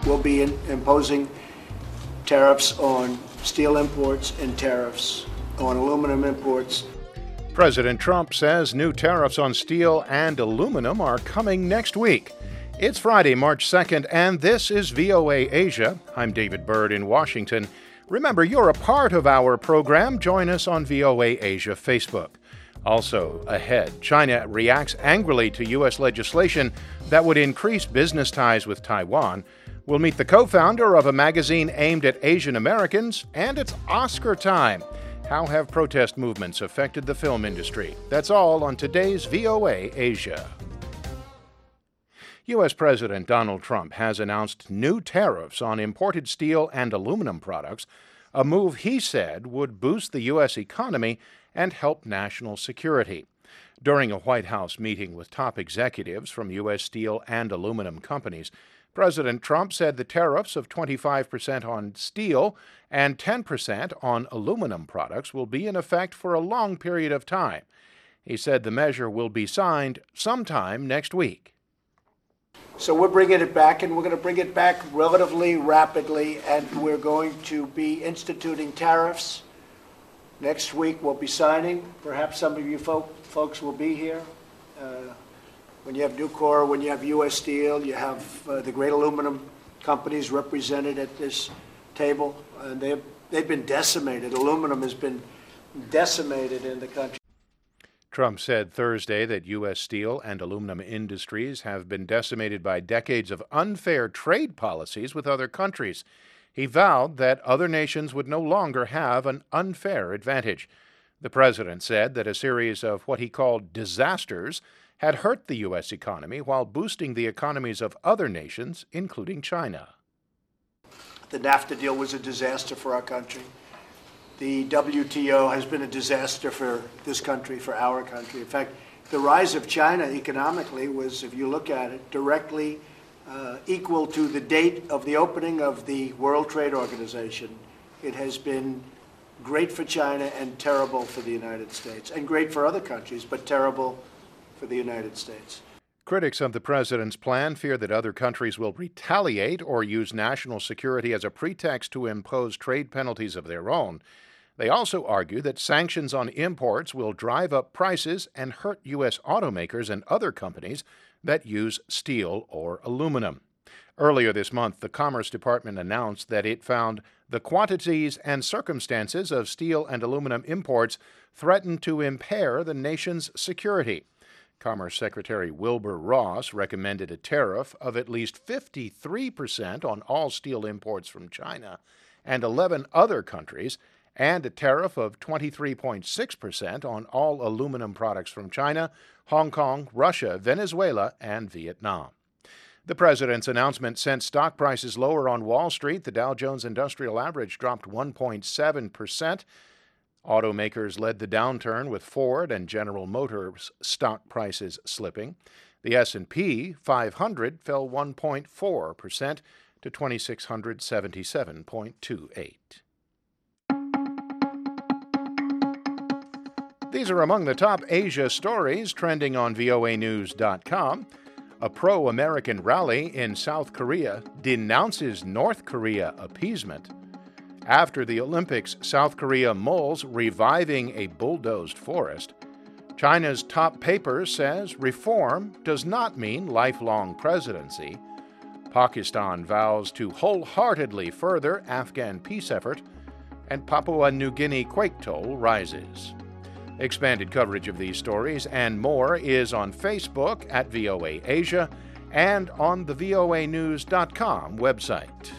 will be imposing tariffs on steel imports and tariffs on aluminum imports. President Trump says new tariffs on steel and aluminum are coming next week. It's Friday, March 2nd, and this is VOA Asia. I'm David Byrd in Washington. Remember, you're a part of our program. Join us on VOA Asia Facebook. Also ahead, China reacts angrily to U.S. legislation that would increase business ties with Taiwan. We'll meet the co-founder of a magazine aimed at Asian Americans, and it's Oscar time. How have protest movements affected the film industry? That's all on today's VOA Asia. U.S. President Donald Trump has announced new tariffs on imported steel and aluminum products, a move he said would boost the U.S. economy and help national security. During a White House meeting with top executives from U.S. steel and aluminum companies, President Trump said the tariffs of 25% on steel and 10% on aluminum products will be in effect for a long period of time. He said the measure will be signed sometime next week. So we're bringing it back, and we're going to bring it back relatively rapidly, and we're going to be instituting tariffs. Next week we'll be signing. Perhaps some of you folks will be here. When you have Nucor, when you have U.S. Steel, you have the great aluminum companies represented at this table. And they've been decimated. Aluminum has been decimated in the country. Trump said Thursday that U.S. steel and aluminum industries have been decimated by decades of unfair trade policies with other countries. He vowed that other nations would no longer have an unfair advantage. The president said that a series of what he called disasters had hurt the U.S. economy while boosting the economies of other nations, including China. The NAFTA deal was a disaster for our country. The WTO has been a disaster for this country, for our country. In fact, the rise of China economically was, if you look at it, directly equal to the date of the opening of the World Trade Organization. It has been great for China and terrible for the United States, and great for other countries, but terrible for the United States. Critics of the president's plan fear that other countries will retaliate or use national security as a pretext to impose trade penalties of their own. They also argue that sanctions on imports will drive up prices and hurt U.S. automakers and other companies that use steel or aluminum. Earlier this month, the Commerce Department announced that it found the quantities and circumstances of steel and aluminum imports threatened to impair the nation's security. Commerce Secretary Wilbur Ross recommended a tariff of at least 53% on all steel imports from China and 11 other countries, and a tariff of 23.6% on all aluminum products from China, Hong Kong, Russia, Venezuela, and Vietnam. The president's announcement sent stock prices lower on Wall Street. The Dow Jones Industrial Average dropped 1.7%. Automakers led the downturn, with Ford and General Motors stock prices slipping. The S&P 500 fell 1.4% to 2,677.28. These are among the top Asia stories trending on voanews.com. A pro-American rally in South Korea denounces North Korea appeasement. After the Olympics, South Korea mulls reviving a bulldozed forest. China's top paper says reform does not mean lifelong presidency. Pakistan vows to wholeheartedly further Afghan peace effort. And Papua New Guinea quake toll rises. Expanded coverage of these stories and more is on Facebook at VOA Asia and on the voanews.com website.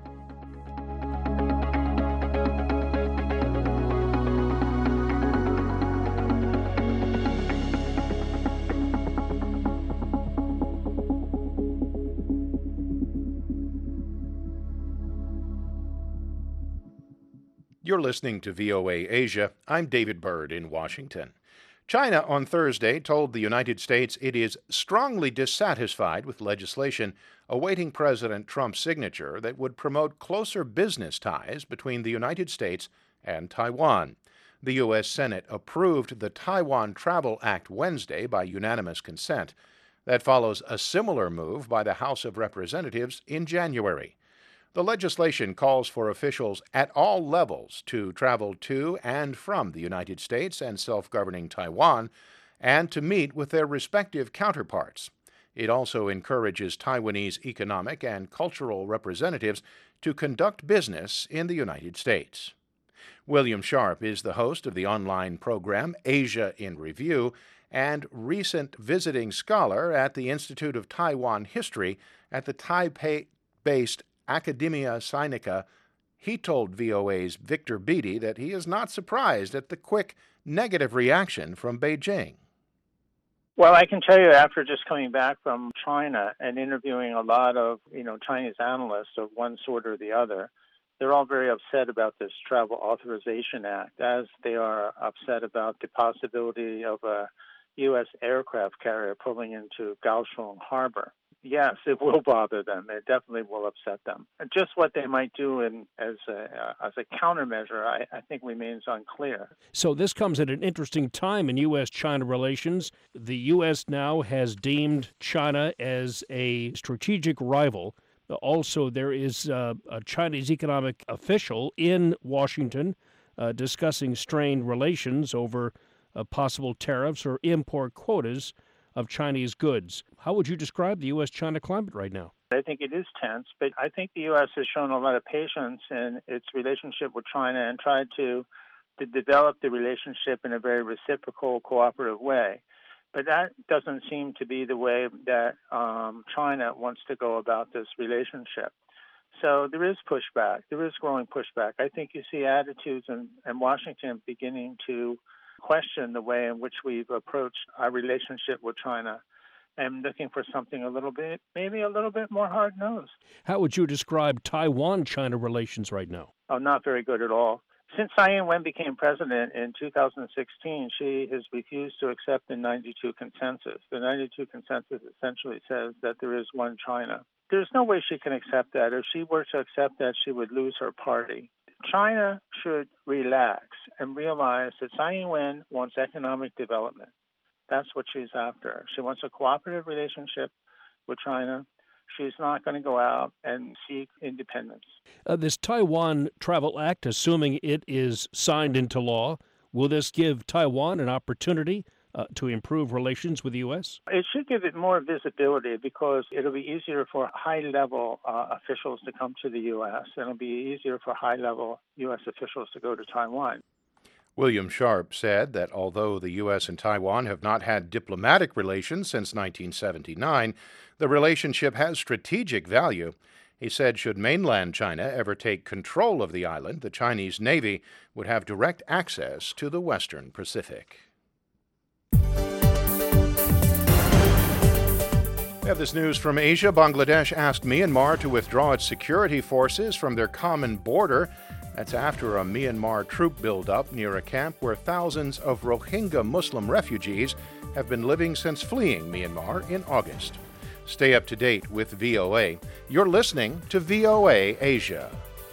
You're listening to VOA Asia. I'm David Byrd in Washington. China on Thursday told the United States it is strongly dissatisfied with legislation awaiting President Trump's signature that would promote closer business ties between the United States and Taiwan. The U.S. Senate approved the Taiwan Travel Act Wednesday by unanimous consent. That follows a similar move by the House of Representatives in January. The legislation calls for officials at all levels to travel to and from the United States and self-governing Taiwan and to meet with their respective counterparts. It also encourages Taiwanese economic and cultural representatives to conduct business in the United States. William Sharp is the host of the online program Asia in Review and recent visiting scholar at the Institute of Taiwan History at the Taipei-based Academia Sinica. He told VOA's Victor Beattie that he is not surprised at the quick negative reaction from Beijing. Well, I can tell you after just coming back from China and interviewing a lot of, Chinese analysts of one sort or the other, they're all very upset about this Travel Authorization Act, as they are upset about the possibility of a U.S. aircraft carrier pulling into Kaohsiung Harbor. Yes, it will bother them. It definitely will upset them. Just what they might do as a countermeasure, I think remains unclear. So this comes at an interesting time in U.S.-China relations. The U.S. now has deemed China as a strategic rival. Also, there is a Chinese economic official in Washington discussing strained relations over possible tariffs or import quotas of Chinese goods. How would you describe the U.S.-China climate right now? I think it is tense, but I think the U.S. has shown a lot of patience in its relationship with China and tried to develop the relationship in a very reciprocal, cooperative way. But that doesn't seem to be the way that China wants to go about this relationship. So there is pushback. There is growing pushback. I think you see attitudes in Washington beginning to question the way in which we've approached our relationship with China and looking for something maybe a little bit more hard-nosed. How would you describe Taiwan-China relations right now? Oh, not very good at all. Since Tsai Ing-wen became president in 2016, she has refused to accept the 92 consensus. The 92 consensus essentially says that there is one China. There's no way she can accept that. If she were to accept that, she would lose her party. China should relax and realize that Tsai Ing-wen wants economic development. That's what she's after. She wants a cooperative relationship with China. She's not going to go out and seek independence. This Taiwan Travel Act, assuming it is signed into law, will this give Taiwan an opportunity to improve relations with the U.S.? It should give it more visibility because it'll be easier for high-level officials to come to the U.S. It'll be easier for high-level U.S. officials to go to Taiwan. William Sharp said that although the U.S. and Taiwan have not had diplomatic relations since 1979, the relationship has strategic value. He said should mainland China ever take control of the island, the Chinese Navy would have direct access to the Western Pacific. We have this news from Asia. Bangladesh asked Myanmar to withdraw its security forces from their common border. That's after a Myanmar troop buildup near a camp where thousands of Rohingya Muslim refugees have been living since fleeing Myanmar in August. Stay up to date with VOA. You're listening to VOA Asia.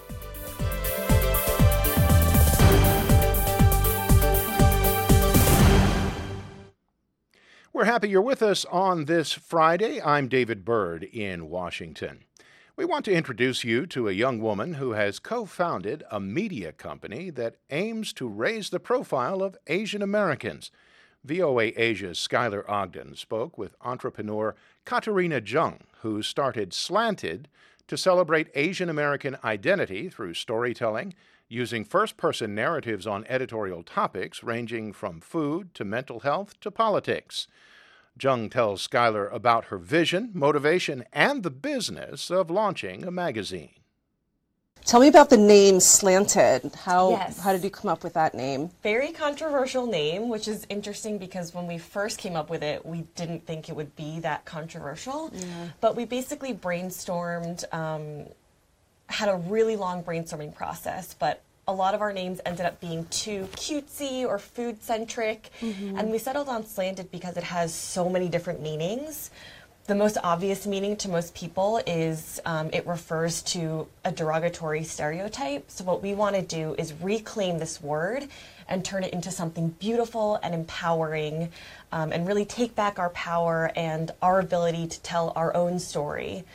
We're happy you're with us on this Friday. I'm David Byrd in Washington. We want to introduce you to a young woman who has co-founded a media company that aims to raise the profile of Asian Americans. VOA Asia's Skylar Ogden spoke with entrepreneur Katarina Jung, who started Slanted to celebrate Asian American identity through storytelling, using first-person narratives on editorial topics ranging from food to mental health to politics. Jung tells Skylar about her vision, motivation, and the business of launching a magazine. Tell me about the name Slanted. How did you come up with that name? Very controversial name, which is interesting because when we first came up with it, we didn't think it would be that controversial. Yeah. But we basically brainstormed, had a really long brainstorming process, but a lot of our names ended up being too cutesy or food-centric, and we settled on Slanted because it has so many different meanings. The most obvious meaning to most people is it refers to a derogatory stereotype. So what we want to do is reclaim this word and turn it into something beautiful and empowering, and really take back our power and our ability to tell our own story.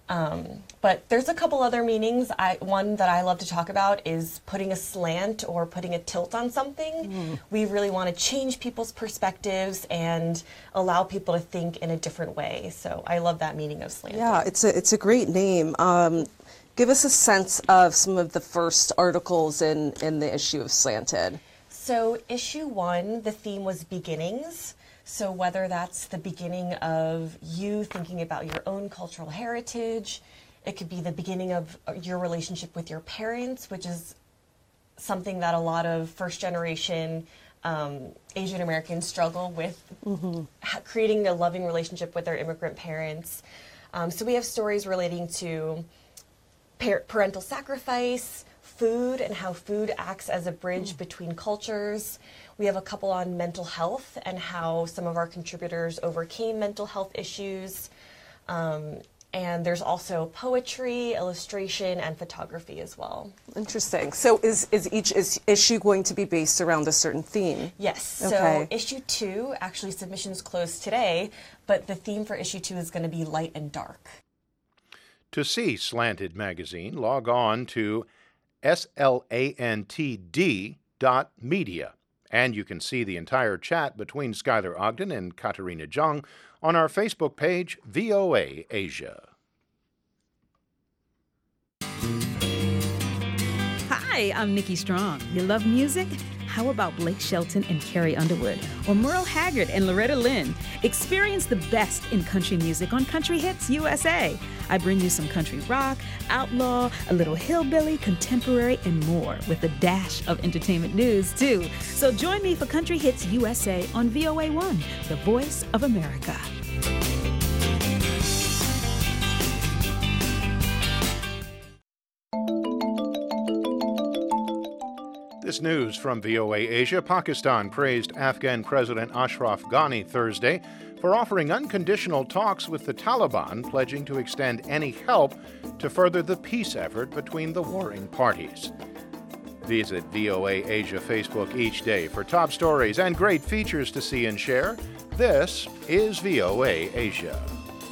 But there's a couple other meanings. One that I love to talk about is putting a slant or putting a tilt on something. We really want to change people's perspectives and allow people to think in a different way. So I love that meaning of slanted. Yeah, it's a great name. Give us a sense of some of the first articles in the issue of Slanted. So issue 1, the theme was beginnings. So whether that's the beginning of you thinking about your own cultural heritage, it could be the beginning of your relationship with your parents, which is something that a lot of first-generation Asian Americans struggle with, creating a loving relationship with their immigrant parents. So we have stories relating to parental sacrifice, food, and how food acts as a bridge between cultures. We have a couple on mental health and how some of our contributors overcame mental health issues. And there's also poetry, illustration, and photography as well. Interesting. So is each issue going to be based around a certain theme? Yes. Okay. So issue 2, actually submissions closed today, but the theme for issue 2 is going to be light and dark. To see Slanted magazine, log on to slantd.media. And you can see the entire chat between Skylar Ogden and Katarina Zhang on our Facebook page, VOA Asia. Hi, I'm Nikki Strong. You love music? How about Blake Shelton and Carrie Underwood? Or Merle Haggard and Loretta Lynn? Experience the best in country music on Country Hits USA. I bring you some country rock, outlaw, a little hillbilly, contemporary, and more, with a dash of entertainment news, too. So join me for Country Hits USA on VOA1, the voice of America. This news from VOA Asia. Pakistan praised Afghan President Ashraf Ghani Thursday for offering unconditional talks with the Taliban, pledging to extend any help to further the peace effort between the warring parties. Visit VOA Asia Facebook each day for top stories and great features to see and share. This is VOA Asia.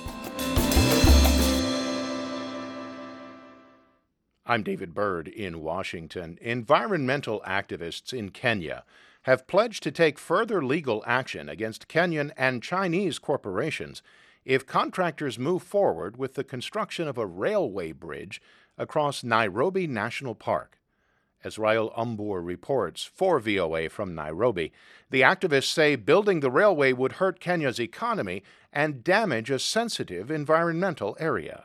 I'm David Byrd in Washington. Environmental activists in Kenya have pledged to take further legal action against Kenyan and Chinese corporations if contractors move forward with the construction of a railway bridge across Nairobi National Park. As Rael Umbur reports for VOA from Nairobi, the activists say building the railway would hurt Kenya's economy and damage a sensitive environmental area.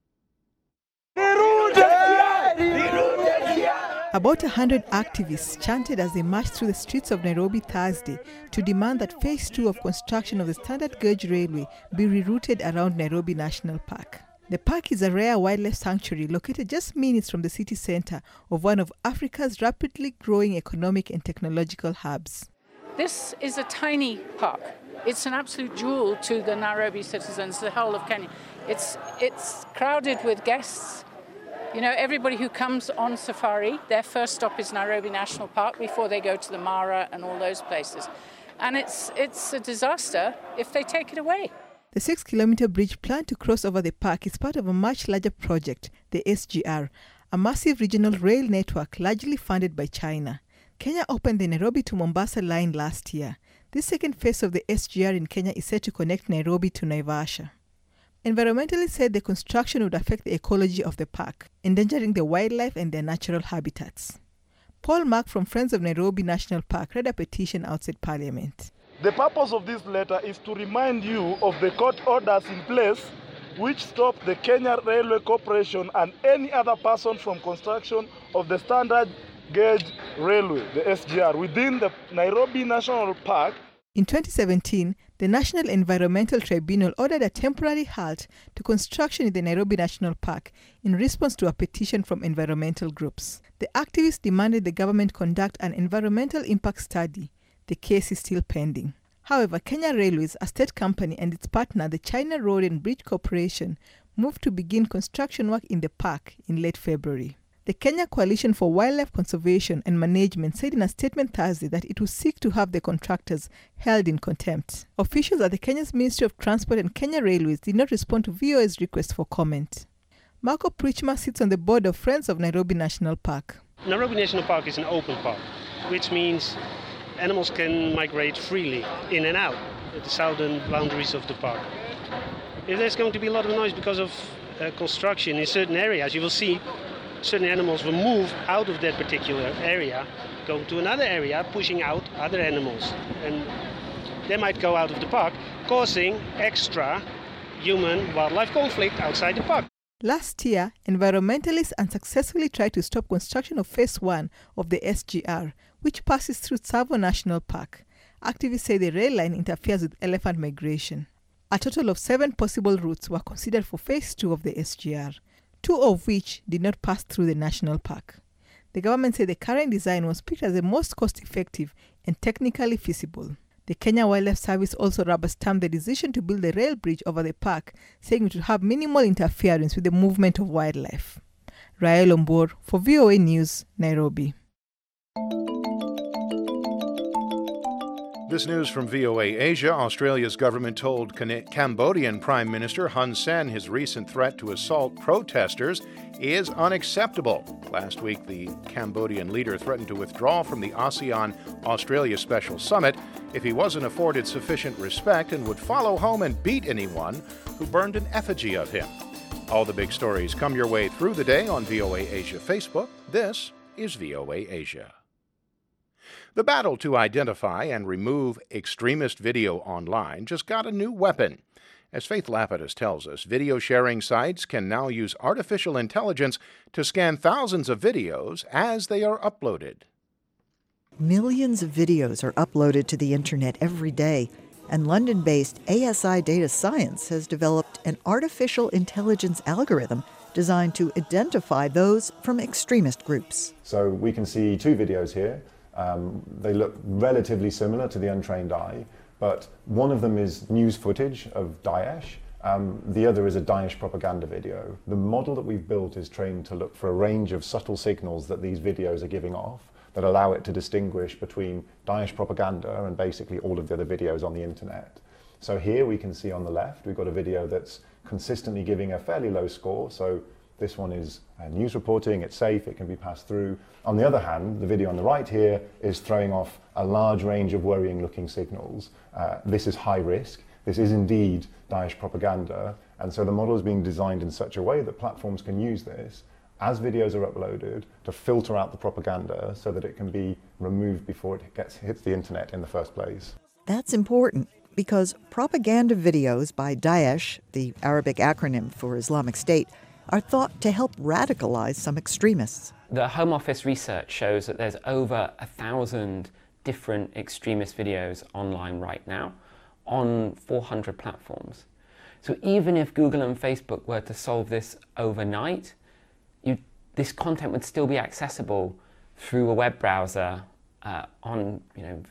About 100 activists chanted as they marched through the streets of Nairobi Thursday to demand that Phase 2 of construction of the Standard Gauge Railway be rerouted around Nairobi National Park. The park is a rare wildlife sanctuary located just minutes from the city center of one of Africa's rapidly growing economic and technological hubs. This is a tiny park. It's an absolute jewel to the Nairobi citizens, the whole of Kenya. It's crowded with guests. You know, everybody who comes on safari, their first stop is Nairobi National Park before they go to the Mara and all those places. And it's a disaster if they take it away. The 6-kilometer bridge planned to cross over the park is part of a much larger project, the SGR, a massive regional rail network largely funded by China. Kenya opened the Nairobi to Mombasa line last year. This second phase of the SGR in Kenya is set to connect Nairobi to Naivasha. Environmentalists said the construction would affect the ecology of the park, endangering the wildlife and their natural habitats. Paul Mark from Friends of Nairobi National Park read a petition outside Parliament. The purpose of this letter is to remind you of the court orders in place which stop the Kenya Railway Corporation and any other person from construction of the Standard Gauge Railway, the SGR, within the Nairobi National Park. In 2017, the National Environmental Tribunal ordered a temporary halt to construction in the Nairobi National Park in response to a petition from environmental groups. The activists demanded the government conduct an environmental impact study. The case is still pending. However, Kenya Railways, a state company, and its partner, the China Road and Bridge Corporation, moved to begin construction work in the park in late February. The Kenya Coalition for Wildlife Conservation and Management said in a statement Thursday that it would seek to have the contractors held in contempt. Officials at the Kenya's Ministry of Transport and Kenya Railways did not respond to VOA's request for comment. Marco Prichma sits on the board of Friends of Nairobi National Park. Nairobi National Park is an open park, which means animals can migrate freely in and out at the southern boundaries of the park. If there's going to be a lot of noise because of construction in certain areas, you will see certain animals will move out of that particular area, go to another area, pushing out other animals. And they might go out of the park, causing extra human-wildlife conflict outside the park. Last year, environmentalists unsuccessfully tried to stop construction of Phase 1 of the SGR, which passes through Tsavo National Park. Activists say the rail line interferes with elephant migration. A total of 7 possible routes were considered for Phase 2 of the SGR, 2 of which did not pass through the national park. The government said the current design was picked as the most cost-effective and technically feasible. The Kenya Wildlife Service also rubber-stamped the decision to build a rail bridge over the park, saying it would have minimal interference with the movement of wildlife. Rael Ombor for VOA News, Nairobi. This news from VOA Asia. Australia's government told Cambodian Prime Minister Hun Sen his recent threat to assault protesters is unacceptable. Last week, the Cambodian leader threatened to withdraw from the ASEAN-Australia Special Summit if he wasn't afforded sufficient respect and would follow home and beat anyone who burned an effigy of him. All the big stories come your way through the day on VOA Asia Facebook. This is VOA Asia. The battle to identify and remove extremist video online just got a new weapon. As Faith Lapidus tells us, video sharing sites can now use artificial intelligence to scan thousands of videos as they are uploaded. Millions of videos are uploaded to the internet every day, and London-based ASI Data Science has developed an artificial intelligence algorithm designed to identify those from extremist groups. So we can see 2 videos here. They look relatively similar to the untrained eye, but one of them is news footage of Daesh. The other is a Daesh propaganda video. The model that we've built is trained to look for a range of subtle signals that these videos are giving off that allow it to distinguish between Daesh propaganda and basically all of the other videos on the internet. So here we can see on the left, we've got a video that's consistently giving a fairly low score. So this one is news reporting, it's safe, it can be passed through. On the other hand, the video on the right here is throwing off a large range of worrying looking signals. This is high risk. This is indeed Daesh propaganda. And so the model is being designed in such a way that platforms can use this as videos are uploaded to filter out the propaganda so that it can be removed before it hits the internet in the first place. That's important because propaganda videos by Daesh, the Arabic acronym for Islamic State, are thought to help radicalize some extremists. The Home Office research shows that there's over 1,000 different extremist videos online right now on 400 platforms. So even if Google and Facebook were to solve this overnight, this content would still be accessible through a web browser on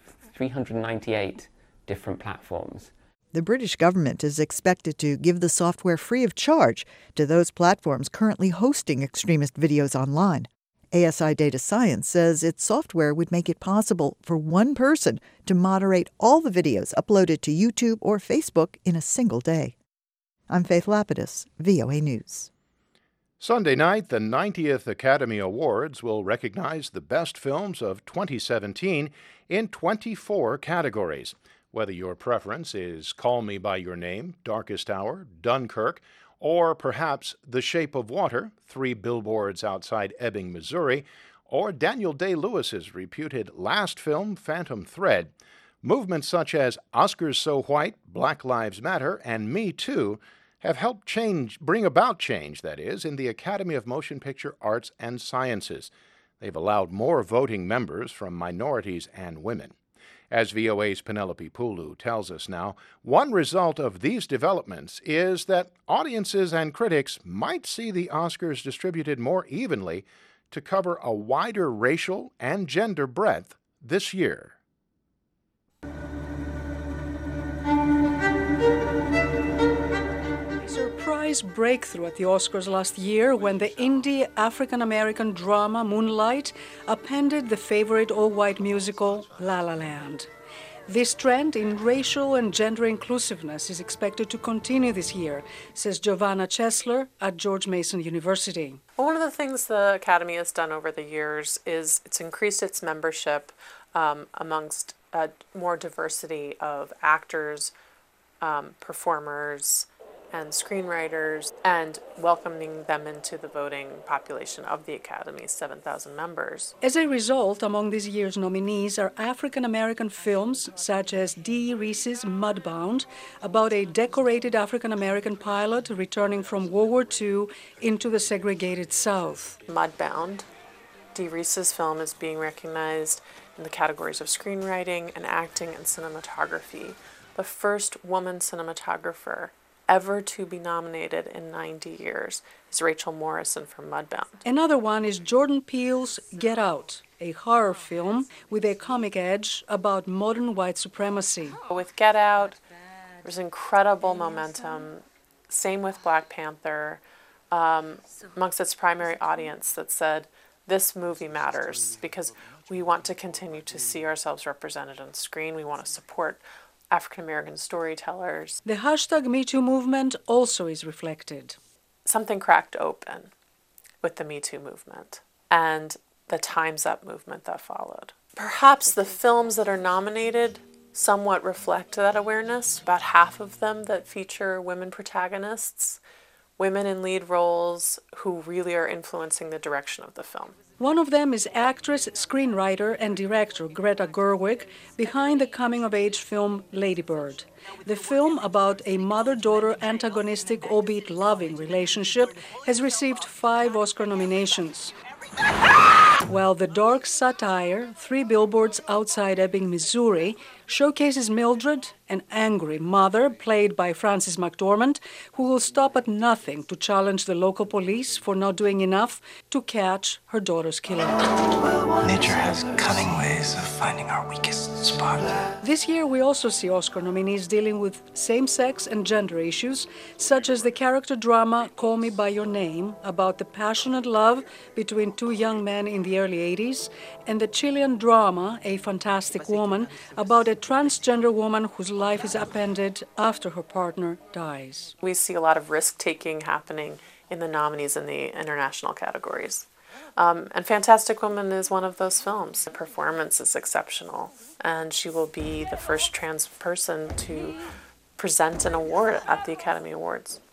398 different platforms. The British government is expected to give the software free of charge to those platforms currently hosting extremist videos online. ASI Data Science says its software would make it possible for one person to moderate all the videos uploaded to YouTube or Facebook in a single day. I'm Faith Lapidus, VOA News. Sunday night, the 90th Academy Awards will recognize the best films of 2017 in 24 categories. Whether your preference is Call Me By Your Name, Darkest Hour, Dunkirk, or perhaps The Shape of Water, 3 Billboards Outside Ebbing, Missouri, or Daniel Day-Lewis's reputed last film, Phantom Thread, movements such as Oscars So White, Black Lives Matter, and Me Too have helped bring about change, that is, in the Academy of Motion Picture Arts and Sciences. They've allowed more voting members from minorities and women. As VOA's Penelope Pulu tells us now, one result of these developments is that audiences and critics might see the Oscars distributed more evenly to cover a wider racial and gender breadth this year. Surprise breakthrough at the Oscars last year when the indie African-American drama Moonlight appended the favorite all-white musical La La Land. This trend in racial and gender inclusiveness is expected to continue this year, says Giovanna Chesler at George Mason University. Well, one of the things the Academy has done over the years is it's increased its membership amongst more diversity of actors, performers, and screenwriters, and welcoming them into the voting population of the Academy's 7,000 members. As a result, among this year's nominees are African American films such as Dee Rees's Mudbound, about a decorated African American pilot returning from World War II into the segregated South. Mudbound, Dee Rees's film, is being recognized in the categories of screenwriting and acting and cinematography. The first woman cinematographer ever to be nominated in 90 years is Rachel Morrison for Mudbound. Another one is Jordan Peele's Get Out, a horror film with a comic edge about modern white supremacy. With Get Out, there's incredible momentum. Same with Black Panther, amongst its primary audience that said, this movie matters because we want to continue to see ourselves represented on screen. We want to support African-American storytellers. The hashtag #MeToo movement also is reflected. Something cracked open with the Me Too movement and the Time's Up movement that followed. Perhaps the films that are nominated somewhat reflect that awareness. About half of them that feature women protagonists, women in lead roles who really are influencing the direction of the film. One of them is actress, screenwriter, and director Greta Gerwig, behind the coming-of-age film Lady Bird. The film, about a mother-daughter antagonistic, albeit loving relationship, has received 5 Oscar nominations. While the dark satire, 3 Billboards Outside Ebbing, Missouri, showcases Mildred, an angry mother played by Frances McDormand, who will stop at nothing to challenge the local police for not doing enough to catch her daughter's killer. Nature has cunning ways of finding our weakest spot. This year we also see Oscar nominees dealing with same-sex and gender issues, such as the character drama Call Me By Your Name, about the passionate love between 2 young men in the early 80s, and the Chilean drama A Fantastic Woman, about a transgender woman whose life is upended after her partner dies. We see a lot of risk-taking happening in the nominees in the international categories. And Fantastic Woman is one of those films. The performance is exceptional, and she will be the first trans person to present an award at the Academy Awards.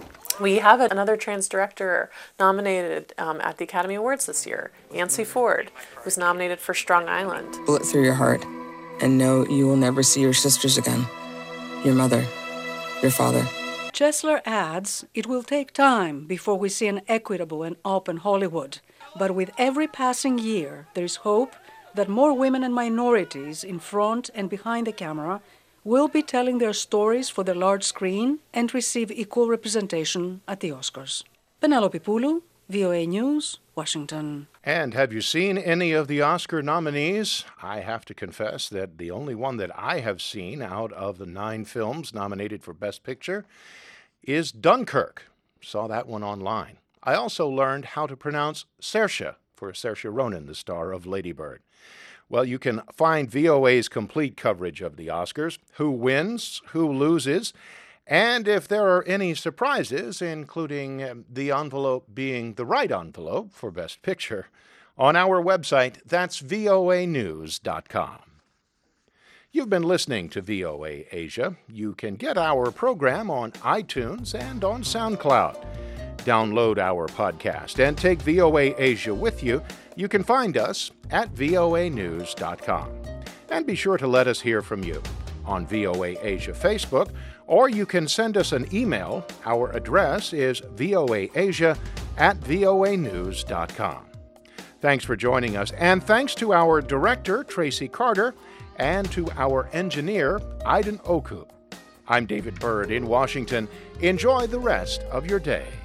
We have another trans director nominated at the Academy Awards this year, Yancey Ford, who's nominated for Strong Island. Bullet through your heart, and know you will never see your sisters again, your mother, your father. Chesler adds, it will take time before we see an equitable and open Hollywood. But with every passing year, there is hope that more women and minorities in front and behind the camera will be telling their stories for the large screen and receive equal representation at the Oscars. Penelope Poulou, VOA News, Washington. And have you seen any of the Oscar nominees? I have to confess that the only one that I have seen out of the 9 films nominated for Best Picture is Dunkirk. Saw that one online. I also learned how to pronounce Saoirse for Saoirse Ronan, the star of Lady Bird. Well, you can find VOA's complete coverage of the Oscars, who wins, who loses, and if there are any surprises, including the envelope being the right envelope for Best Picture, on our website, that's voanews.com. You've been listening to VOA Asia. You can get our program on iTunes and on SoundCloud. Download our podcast and take VOA Asia with you. You can find us at voanews.com. And be sure to let us hear from you on VOA Asia Facebook, or you can send us an email. Our address is voaasia@voanews.com. Thanks for joining us, and thanks to our director, Tracy Carter, and to our engineer, Aiden Oku. I'm David Byrd in Washington. Enjoy the rest of your day.